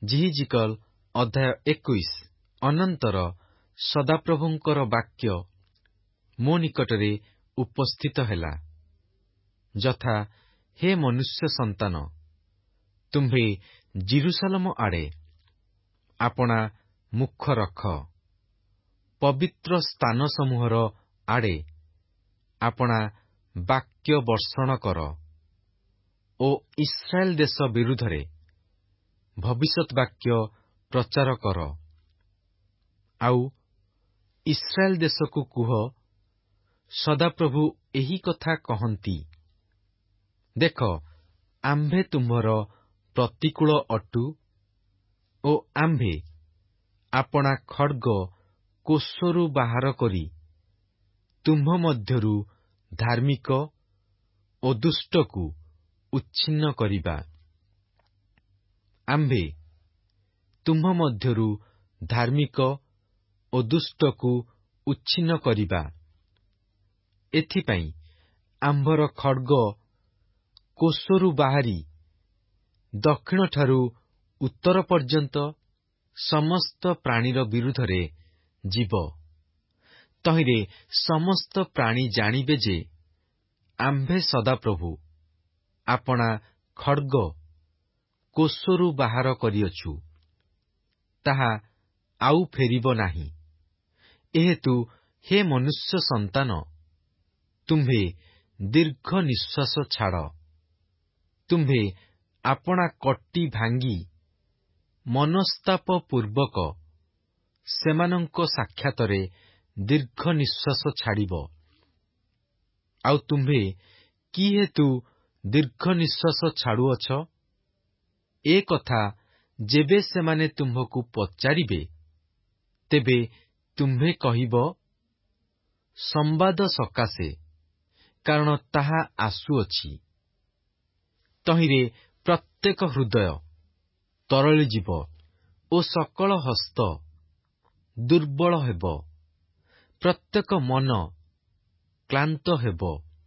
ଜିହିଜିକଲ ଅଧ୍ୟାୟ 21। ଅନନ୍ତର ସଦାପ୍ରଭୁଙ୍କର ବାକ୍ୟ ମୋ ନିକଟରେ ଉପସ୍ଥିତ ହେଲା, ଯଥା, ହେ ମନୁଷ୍ୟ ସନ୍ତାନ, ତୁମ୍ଭେ ଜିରୁସାଲମ ଆଡ଼େ ଆପଣା ମୁଖ ରଖ, ପବିତ୍ର ସ୍ଥାନସମୂହର ଆଡ଼େ ଆପଣା ବାକ୍ୟ ବର୍ଷଣ କର ଓ ଇସ୍ରାଏଲ ଦେଶ ବିରୁଦ୍ଧରେ ଭବିଷ୍ୟତ ବାକ୍ୟ ପ୍ରଚାର କର। ଆଉ ଇସ୍ରାଏଲ ଦେଶକୁ କୁହ, ସଦାପ୍ରଭୁ ଏହି କଥା କହନ୍ତି, ଦେଖ, ଆମ୍ଭେ ତୁମ୍ଭର ପ୍ରତିକୂଳ ଅଟୁ ଓ ଆମ୍ଭେ ଆପଣା ଖଡ୍ଗ କୋଷରୁ ବାହାର କରି ତୁମ୍ଭ ମଧ୍ୟରୁ ଧାର୍ମିକ ଓ ଦୁଷ୍ଟକୁ ଉଚ୍ଛିନ୍ନ କରିବା। ଆମ୍ଭେ ତୁମ୍ଭ ମଧ୍ୟରୁ ଧାର୍ମିକ ଓ ଦୁଷ୍ଟକୁ ଉଚ୍ଛିନ୍ନ କରିବା। ଏଥିପାଇଁ ଆମ୍ଭର ଖଡ୍ଗ କୋଷରୁ ବାହାରି ଦକ୍ଷିଣଠାରୁ ଉତ୍ତର ପର୍ଯ୍ୟନ୍ତ ସମସ୍ତ ପ୍ରାଣୀର ବିରୁଦ୍ଧରେ ଯିବ। ତହିଁରେ ସମସ୍ତ ପ୍ରାଣୀ ଜାଣିବେ ଯେ ଆମ୍ଭେ ସଦାପ୍ରଭୁ ଆପଣା ଖଡ୍ଗ କୋଷରୁ ବାହାର କରିଅଛୁ, ତାହା ଆଉ ଫେରିବ ନାହିଁ। ଏହେତୁ ହେ ମନୁଷ୍ୟ ସନ୍ତାନ, ତୁମ୍ଭେ ଦୀର୍ଘ ନିଶ୍ୱାସ ଛାଡ଼, ତୁମ୍ଭେ ଆପଣା କଟି ଭାଙ୍ଗି ମନସ୍ତାପପୂର୍ବକ ସେମାନଙ୍କ ସାକ୍ଷାତରେ ଦୀର୍ଘ ନିଶ୍ୱାସ ଛାଡ଼ିବ। ଆଉ ତୁମ୍ଭେ କି ହେତୁ ଦୀର୍ଘ ନିଶ୍ୱାସ ଛାଡୁଅଛ? ଏ କଥା ଯେବେ ସେମାନେ ତୁମ୍ଭକୁ ପଚାରିବେ, ତେବେ ତୁମ୍ଭେ କହିବ, ସମ୍ବାଦ ସକାଶେ, କାରଣ ତାହା ଆସୁଅଛି। ତହିଁରେ ପ୍ରତ୍ୟେକ ହୃଦୟ ତରଳିଯିବ ଓ ସକଳ ହସ୍ତ ଦୁର୍ବଳ ହେବ, ପ୍ରତ୍ୟେକ ମନ କ୍ଳାନ୍ତ ହେବ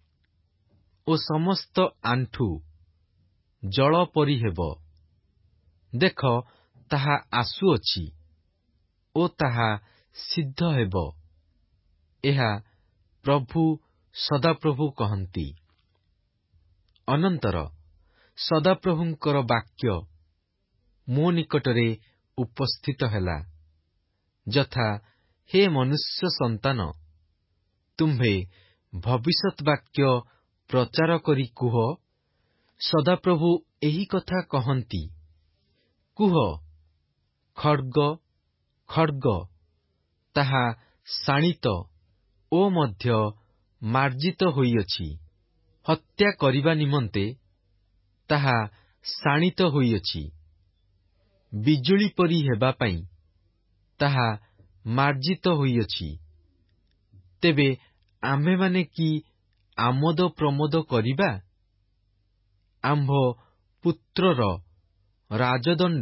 ଓ ସମସ୍ତ ଆଣ୍ଠୁ ଜଳ ପରି ହେବ। ଦେଖ, ତାହା ଆସୁଅଛି ଓ ତାହା ସିଦ୍ଧ ହେବ। ଏହା ପ୍ରଭୁ ସଦାପ୍ରଭୁ କହନ୍ତି। ଅନନ୍ତର ସଦାପ୍ରଭୁଙ୍କର ବାକ୍ୟ ମୋ ନିକଟରେ ଉପସ୍ଥିତ ହେଲା, ଯଥା, ହେ ମନୁଷ୍ୟ ସନ୍ତାନ, ତୁମ୍ଭେ ଭବିଷ୍ୟତ ବାକ୍ୟ ପ୍ରଚାର କରି କୁହ, ସଦାପ୍ରଭୁ ଏହି କଥା କହନ୍ତି, କୁହ, ଖଡ୍ଗ ଖଡ୍ଗ ତାହା ଶାଣିତ ଓ ମଧ୍ୟ ମାର୍ଜିତ ହୋଇଅଛି, ହତ୍ୟା କରିବା ନିମନ୍ତେ ତାହା ଶାଣିତ ହୋଇଅଛି, ବିଜୁଳି ପରି ହେବା ପାଇଁ ତାହା ମାର୍ଜିତ ହୋଇଅଛି। ତେବେ ଆମ୍ଭେମାନେ କି ଆମୋଦ ପ୍ରମୋଦ କରିବା? ଆମ୍ଭ ପୁତ୍ରର ରାଜଦଣ୍ଡ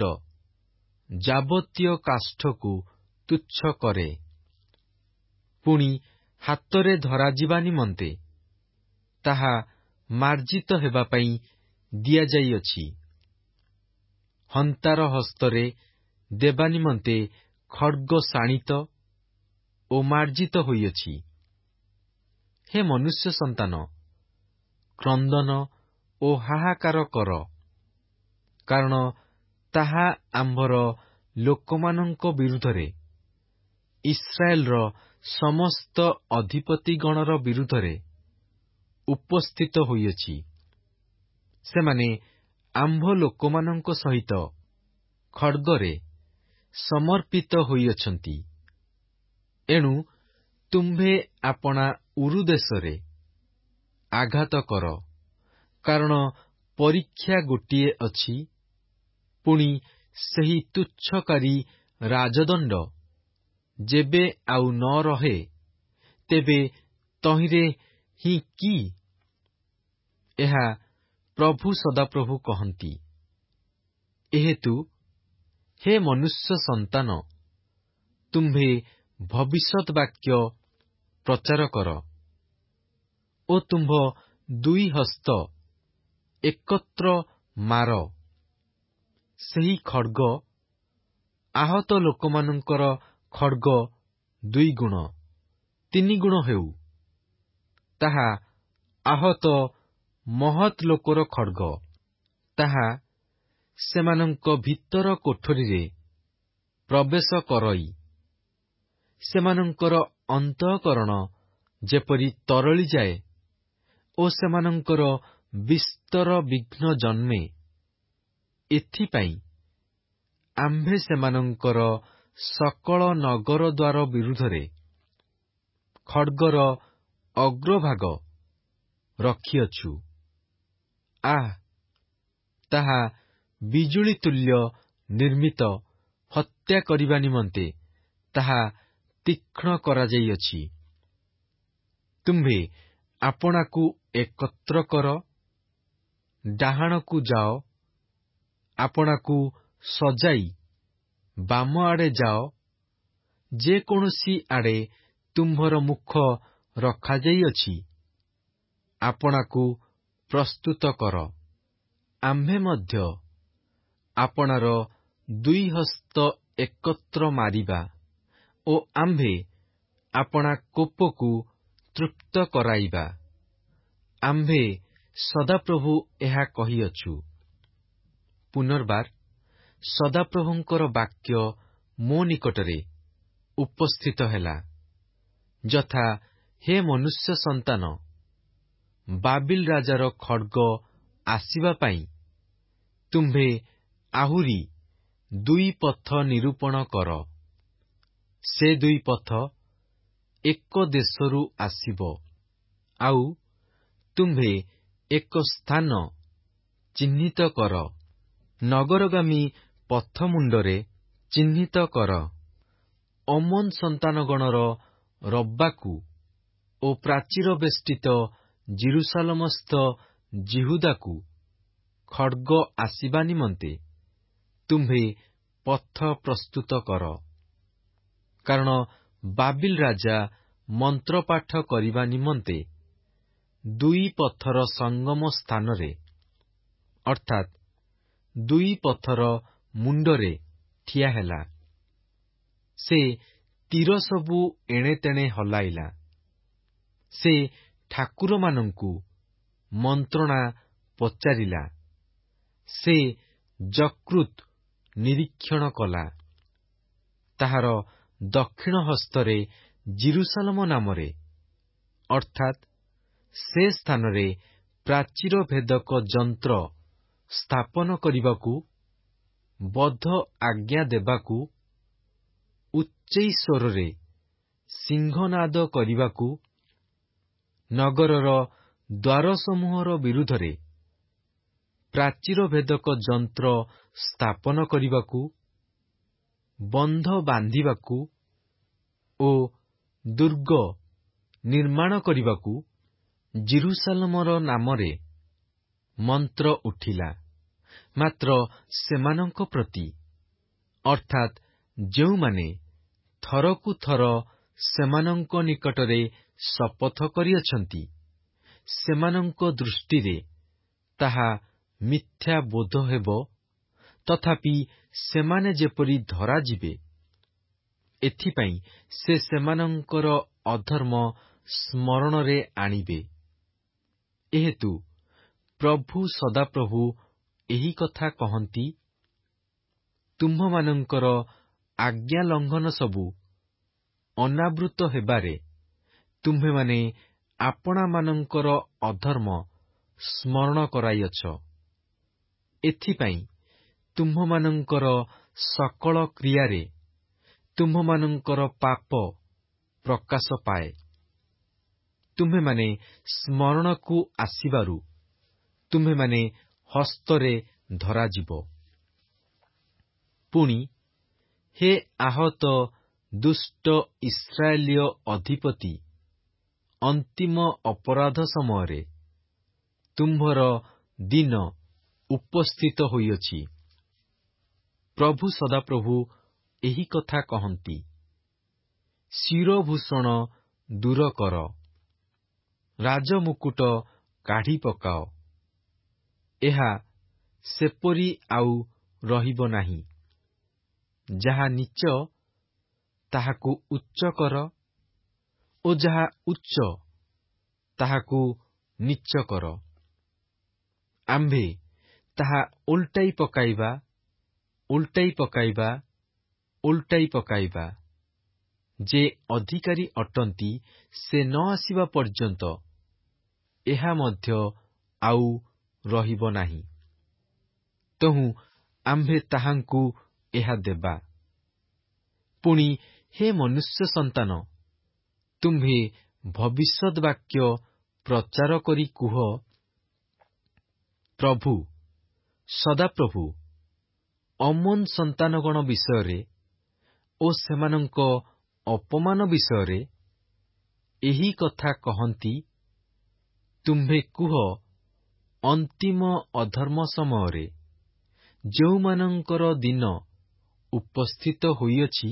ଯାବତୀୟ କାଷ୍ଠକୁ ତୁଚ୍ଛ କରେ, ପୁଣି ହାତରେ ଧରାଯିବା ନିମନ୍ତେ ତାହା ମାର୍ଜିତ ହେବା ପାଇଁ ଦିଆଯାଇଅଛି। ହନ୍ତାର ହସ୍ତରେ ଦେବା ନିମନ୍ତେ ଖଡ୍ଗ ଶାଣିତ ଓ ମାର୍ଜିତ ହୋଇଅଛି। ହେ ମନୁଷ୍ୟ ସନ୍ତାନ, କ୍ରନ୍ଦନ ଓ ହାହାକାର କର, କାରଣ ତାହା ଆମ୍ଭର ଲୋକମାନଙ୍କ ବିରୁଦ୍ଧରେ, ଇସ୍ରାଏଲର ସମସ୍ତ ଅଧିପତିଗଣର ବିରୁଦ୍ଧରେ ଉପସ୍ଥିତ ହୋଇଅଛି। ସେମାନେ ଆମ୍ଭ ଲୋକମାନଙ୍କ ସହିତ ଖଡ୍ଗରେ ସମର୍ପିତ ହୋଇଅଛନ୍ତି। ଏଣୁ ତୁମ୍ଭେ ଆପଣା ଉରୁଦେଶରେ ଆଘାତ କର, କାରଣ ପରୀକ୍ଷା ଗୋଟିଏ ଅଛି, ପୁଣି ସେହି ତୁଚ୍ଛକାରୀ ରାଜଦଣ୍ଡ ଯେବେ ଆଉ ନ ରହେ, ତେବେ ତହିଁରେ ହିଁ କି? ଏହା ପ୍ରଭୁ ସଦାପ୍ରଭୁ କହନ୍ତି। ଏହେତୁ ହେ ମନୁଷ୍ୟ ସନ୍ତାନ, ତୁମ୍ଭେ ଭବିଷ୍ୟତ ବାକ୍ୟ ପ୍ରଚାର କର ଓ ତୁମ୍ଭ ଦୁଇ ହସ୍ତ ଏକତ୍ର ମାର, ସେହି ଖଡ୍ଗ ଆହତ ଲୋକମାନଙ୍କର ଖଡ୍ଗ 2 ଗୁଣ 3 ଗୁଣ ହେଉ, ତାହା ଆହତ ମହତ୍ ଲୋକର ଖଡ୍ଗ, ତାହା ସେମାନଙ୍କ ଭିତର କୋଠରୀରେ ପ୍ରବେଶ କରଇ ସେମାନଙ୍କର ଅନ୍ତଃକରଣ ଯେପରି ତରଳିଯାଏ ଓ ସେମାନଙ୍କର ବିସ୍ତର ବିଘ୍ନ ଜନ୍ମେ, ଏଥିପାଇଁ ଆମ୍ଭେ ସେମାନଙ୍କର ସକଳ ନଗରଦ୍ୱାର ବିରୁଦ୍ଧରେ ଖଡ୍ଗର ଅଗ୍ରଭାଗ ରଖିଅଛୁ। ତାହା ବିଜୁଳି ତୁଲ୍ୟ ନିର୍ମିତ ହତ୍ୟା କରିବା ନିମନ୍ତେ ତାହା ତୀକ୍ଷ୍ଣ କରାଯାଇଅଛି। ତୁମ୍ଭେ ଆପଣାକୁ ଏକତ୍ର କର, ଡାହାଣକୁ ଯାଅ, ଆପଣାକୁ ସଜାଇ ବାମ ଆଡ଼େ ଯାଅ, ଯେ କୌଣସି ଆଡ଼େ ତୁମ୍ଭର ମୁଖ ରଖାଯାଇଅଛି, ଆପଣାକୁ ପ୍ରସ୍ତୁତ କର। ଆମ୍ଭେ ମଧ୍ୟ ଆପଣାର 2 ହସ୍ତ ଏକତ୍ର ମାରିବା ଓ ଆମ୍ଭେ ଆପଣା କୋପକୁ ତୃପ୍ତ କରାଇବା। ଆମ୍ଭେ ସଦାପ୍ରଭୁ ଏହା କହିଅଛୁ। ପୁନର୍ବାର ସଦାପ୍ରଭୁଙ୍କର ବାକ୍ୟ ମୋ ନିକଟରେ ଉପସ୍ଥିତ ହେଲା, ଯଥା, ହେ ମନୁଷ୍ୟ ସନ୍ତାନ, ବାବିଲ ରାଜାର ଖଡ୍ଗ ଆସିବା ପାଇଁ ତୁମ୍ଭେ ଆହୁରି 2 ପଥ ନିରୂପଣ କର। ସେ 2 ପଥ ଏକ ଦେଶରୁ ଆସିବ, ଆଉ ତୁମ୍ଭେ ଏକ ସ୍ଥାନ ଚିହ୍ନିତ କର। ନଗରଗାମୀ ପଥ ମୁଣ୍ଡରେ ଚିହ୍ନିତ କର। ଅମୋନ ସନ୍ତାନଗଣର ରବ୍ବାକୁ ଓ ପ୍ରାଚୀର ବେଷ୍ଟିତ ଜିରୁସାଲମସ୍ଥ ଯିହୁଦାକୁ ଖଡ୍ଗ ଆସିବା ନିମନ୍ତେ ତୁମ୍ଭେ ପଥ ପ୍ରସ୍ତୁତ କର। କାରଣ ବାବିଲ ରାଜା ମନ୍ତ୍ରପାଠ କରିବା ନିମନ୍ତେ 2 ପଥର ସଙ୍ଗମ ସ୍ଥାନରେ ଅର୍ଥାତ୍ 2 ପଥର ମୁଣ୍ଡରେ ଠିଆ ହେଲା। ସେ ତୀର ସବୁ ଏଣେତେଣେ ହଲାଇଲା। ସେ ଠାକୁରମାନଙ୍କୁ ମନ୍ତ୍ରଣା ପଚାରିଲା। ସେ ଯକୃତ୍ ନିରୀକ୍ଷଣ କଲା। ତାହାର ଦକ୍ଷିଣ ହସ୍ତରେ ଜିରୁସାଲମ ନାମରେ ଅର୍ଥାତ୍ ସେ ସ୍ଥାନରେ ପ୍ରାଚୀର ଭେଦକ ଯନ୍ତ୍ର ସ୍ଥାପନ କରିବାକୁ, ବଦ୍ଧ ଆଜ୍ଞା ଦେବାକୁ, ଉଚ୍ଚୈ ସ୍ୱରରେ ସିଂହନାଦ କରିବାକୁ, ନଗରର ଦ୍ୱାରସମୂହର ବିରୁଦ୍ଧରେ ପ୍ରାଚୀର ଭେଦକ ଯନ୍ତ୍ର ସ୍ଥାପନ କରିବାକୁ, ବନ୍ଧ ବାନ୍ଧିବାକୁ ଓ ଦୁର୍ଗ ନିର୍ମାଣ କରିବାକୁ ଜିରୁସାଲମର ନାମରେ ମନ୍ତ୍ର ଉଠିଲା। ମାତ୍ର ସେମାନଙ୍କ ପ୍ରତି ଅର୍ଥାତ୍ ଯେଉଁମାନେ ଥରକୁ ଥର ସେମାନଙ୍କ ନିକଟରେ ଶପଥ କରିଅଛନ୍ତି, ସେମାନଙ୍କ ଦୃଷ୍ଟିରେ ତାହା ମିଥ୍ୟା ବୋଧ ହେବ, ତଥାପି ସେମାନେ ଯେପରି ଧରାଯିବେ, ଏଥିପାଇଁ ସେ ସେମାନଙ୍କର ଅଧର୍ମ ସ୍ମରଣରେ ଆଣିବେ। ଏହେତୁ ପ୍ରଭୁ ସଦାପ୍ରଭୁ ଏହି କଥା କହନ୍ତି, ତୁମ୍ଭମାନଙ୍କର ଆଜ୍ଞା ଲଙ୍ଘନ ସବୁ ଅନାବୃତ ହେବାରେ ତୁମ୍ଭେମାନେ ଆପଣାମାନଙ୍କର ଅଧର୍ମ ସ୍ମରଣ କରାଇଅଛ। ଏଥିପାଇଁ ତୁମ୍ଭମାନଙ୍କର ସକଳ କ୍ରିୟାରେ ତୁମ୍ଭମାନଙ୍କର ପାପ ପ୍ରକାଶ ପାଏ। ତୁମ୍ଭେମାନେ ସ୍ମରଣକୁ ଆସିବାରୁ ତୁମ୍ଭେମାନେ ହସ୍ତରେ ଧରାଯିବ। ପୁଣି ହେ ଆହତ ଦୁଷ୍ଟ ଇସ୍ରାଏଲୀୟ ଅଧିପତି, ଅନ୍ତିମ ଅପରାଧ ସମୟରେ ତୁମ୍ଭର ଦିନ ଉପସ୍ଥିତ ହୋଇଅଛି। ପ୍ରଭୁ ସଦାପ୍ରଭୁ ଏହି କଥା କହନ୍ତି, ଶିରଭୂଷଣ ଦୂର କର, ରାଜମୁକୁଟ କାଢ଼ି ପକାଅ। ଏହା ସେପରି ଆଉ ରହିବ ନାହିଁ। ଯାହା ନୀଚ ତାହାକୁ ଉଚ୍ଚ କର, ଓ ଯାହା ଉଚ୍ଚ ତାହାକୁ ନୀଚ କର। ଆମ୍ଭେ ତାହା ଓଲଟାଇ ପକାଇବା, ଓଲଟାଇ ପକାଇବା, ଓଲଟାଇ ପକାଇବା। ଯେ ଅଧିକାରୀ ଅଟନ୍ତି ସେ ନ ଆସିବା ପର୍ଯ୍ୟନ୍ତ ଏହା ମଧ୍ୟ ଆଉ ରହିବ ନାହିଁ। ତହୁଁ ଆମ୍ଭେ ତାହାଙ୍କୁ ଏହା ଦେବା। ପୁଣି ହେ ମନୁଷ୍ୟ ସନ୍ତାନ, ତୁମ୍ଭେ ଭବିଷ୍ୟତ୍ ବାକ୍ୟ ପ୍ରଚାର କରି କୁହ, ପ୍ରଭୁ, ସଦାପ୍ରଭୁ ଅମୋନ୍ ସନ୍ତାନଗଣ ବିଷୟରେ ଓ ସେମାନଙ୍କ ଅପମାନ ବିଷୟରେ ଏହି କଥା କହନ୍ତି। ତୁମ୍ଭେ କୁହ, ଅନ୍ତିମ ଅଧର୍ମ ସମୟରେ ଯେଉଁମାନଙ୍କର ଦିନ ଉପସ୍ଥିତ ହୋଇଅଛି,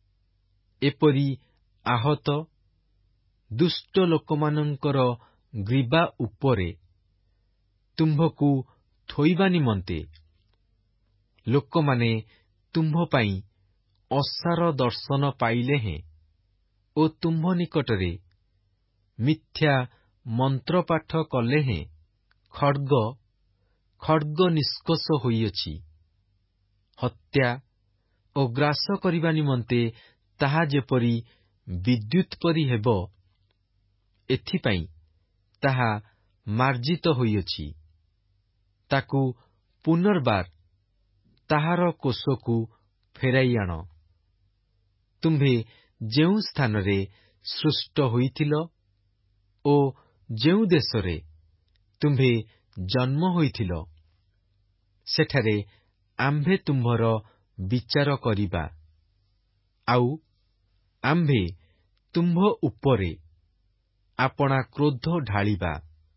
ଏପରି ଆହତ ଦୁଷ୍ଟ ଲୋକମାନଙ୍କର ଗ୍ରୀବା ଉପରେ ତୁମ୍ଭକୁ ଥୋଇବା ନିମନ୍ତେ ଲୋକମାନେ ତୁମ୍ଭ ପାଇଁ ଅସାର ଦର୍ଶନ ପାଇଲେ ହେଁ ଓ ତୁମ୍ଭ ନିକଟରେ ମିଥ୍ୟା ମନ୍ତ୍ରପାଠ କଲେ ହେଁ ଖଡ୍ଗ, ଖଡ୍ଗ ନିଷ୍କୋଷ ହୋଇଅଛି। ହତ୍ୟା ଓ ଗ୍ରାସ କରିବା ନିମନ୍ତେ ତାହା ଯେପରି ବିଦ୍ୟୁତ୍ ପରି ହେବ, ଏଥିପାଇଁ ତାହା ମାର୍ଜିତ ହୋଇଅଛି। ତାକୁ ପୁନର୍ବାର ତାହାର କୋଷକୁ ଫେରାଇ ଆଣ। ତୁମ୍ଭେ ଯେଉଁ ସ୍ଥାନରେ ସୃଷ୍ଟ ହୋଇଥିଲ ଓ ଯେଉଁ ଦେଶରେ ତୁମ୍ଭେ ଜନ୍ମ ହୋଇଥିଲ, ସେଠାରେ ଆମ୍ଭେ ତୁମ୍ଭର ବିଚାର କରିବା, ଆଉ ଆମ୍ଭେ ତୁମ୍ଭ ଉପରେ ଆପଣା କ୍ରୋଧ ଢାଳିବା।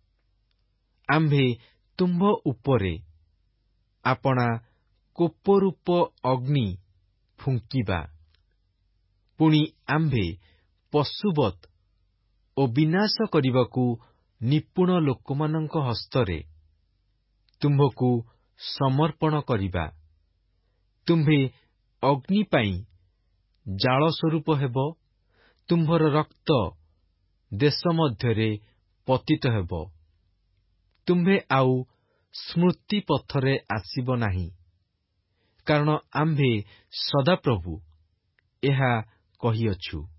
ଆମ୍ଭେ ତୁମ୍ଭ ଉପରେ ଆପଣା କୋପରୂପ ଅଗ୍ନି ଫୁଙ୍କିବା। ପୁଣି ଆମ୍ଭେ ପଶୁବତ୍ ଓ ବିନାଶ କରିବାକୁ ନିପୁଣ ଲୋକମାନଙ୍କ ହସ୍ତରେ ତୁମ୍ଭକୁ ସମର୍ପଣ କରିବା। ତୁମ୍ଭେ ଅଗ୍ନି ପାଇଁ ଜାଳ ସ୍ୱରୂପ ହେବ, ତୁମ୍ଭର ରକ୍ତ ଦେଶ ମଧ୍ୟରେ ପତିତ ହେବ। ତୁମ୍ଭେ ଆଉ ସ୍ମୃତି ପଥରେ ଆସିବ ନାହିଁ, କାରଣ ଆମ୍ଭେ ସଦାପ୍ରଭୁ ଏହା କହିଅଛୁ।